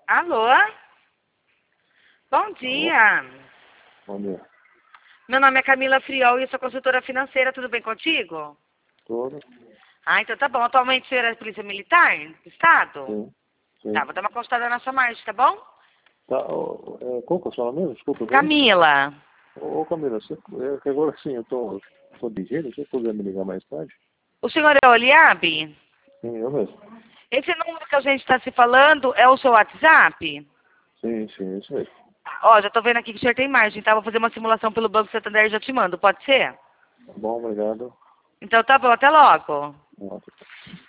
Alô? Bom dia. Bom dia. Meu nome é Camila Friol e eu sou consultora financeira. Tudo bem contigo? Tudo? Ah, então tá bom. Atualmente você é da Polícia Militar do Estado? Sim, sim. Tá, vou dar uma consultada na sua margem, tá bom? Tá, qual que é o seu nome mesmo? Desculpa, viu? Camila. Ô, Camila, que agora sim, eu tô dirigindo, você poderia me ligar mais tarde? O senhor é Oliabe? Sim, eu mesmo. Esse número que a gente está se falando é o seu WhatsApp? Sim, isso mesmo. Ó, já tô vendo aqui que o senhor tem margem, tá? Vou fazer uma simulação pelo Banco Santander e já te mando, pode ser? Tá bom, obrigado. Então tá bom, até logo. Ótimo.